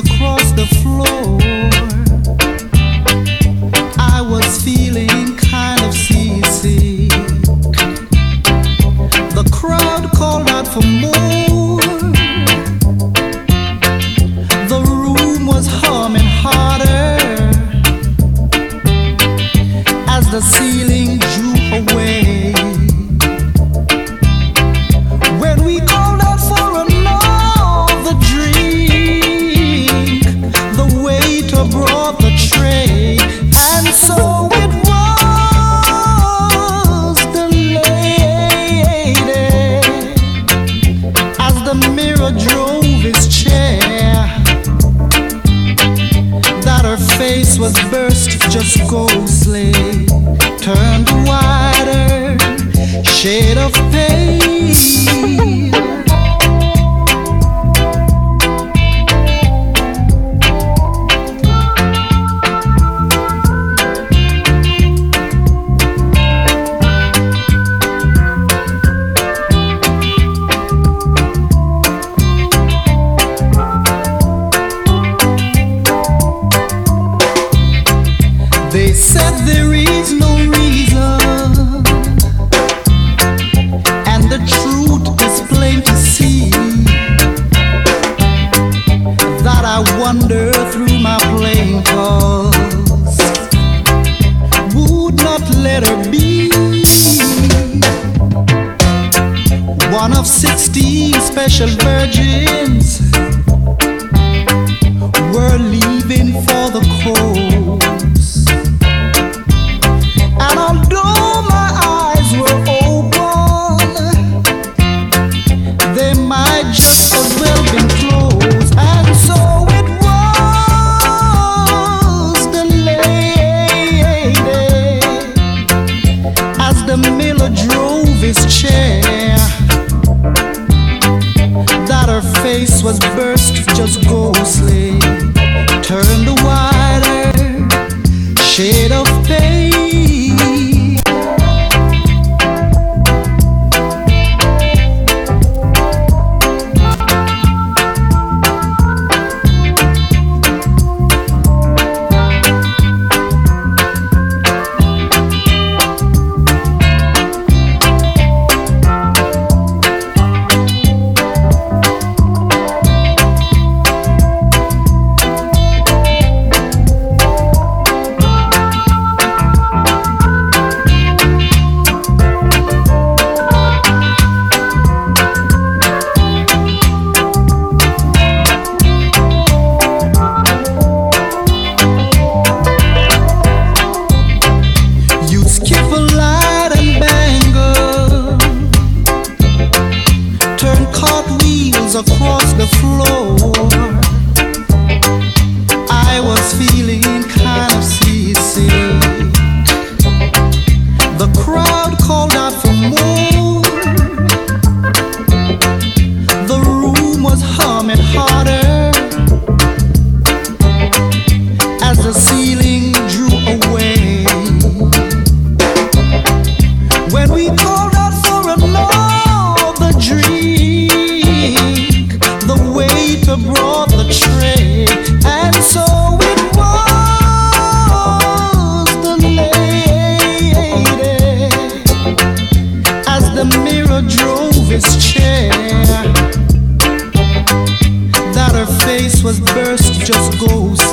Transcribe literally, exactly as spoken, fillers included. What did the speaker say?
across the floor. I was feeling kind of seasick. The crowd called out for more. The room was humming harder as the ceiling drew away. When we called out for another drink, the waiter brought the tray, and so it was the lady, as the mirror drove his chair, that her face was burst just ghostly, turned wider, shade of pale. They said there is no reason, and the truth is plain to see, that I wander through my playing cards, would not let her be. One of sixteen special virgins were leaving for the coast. And although my eyes were open, they might just as well been closed. And so it was the lady, as the miller drove his chair, that her face was burst just ghostly, turned wider, shade of pale. Across the floor, I was feeling kind of seasick. The crowd called out for more. The room was humming harder as the ceiling drew away. When we called out for another drink, the waiter brought the tray, and so it was the lady, as the mirror drove his chair, that her face was burst just ghostly,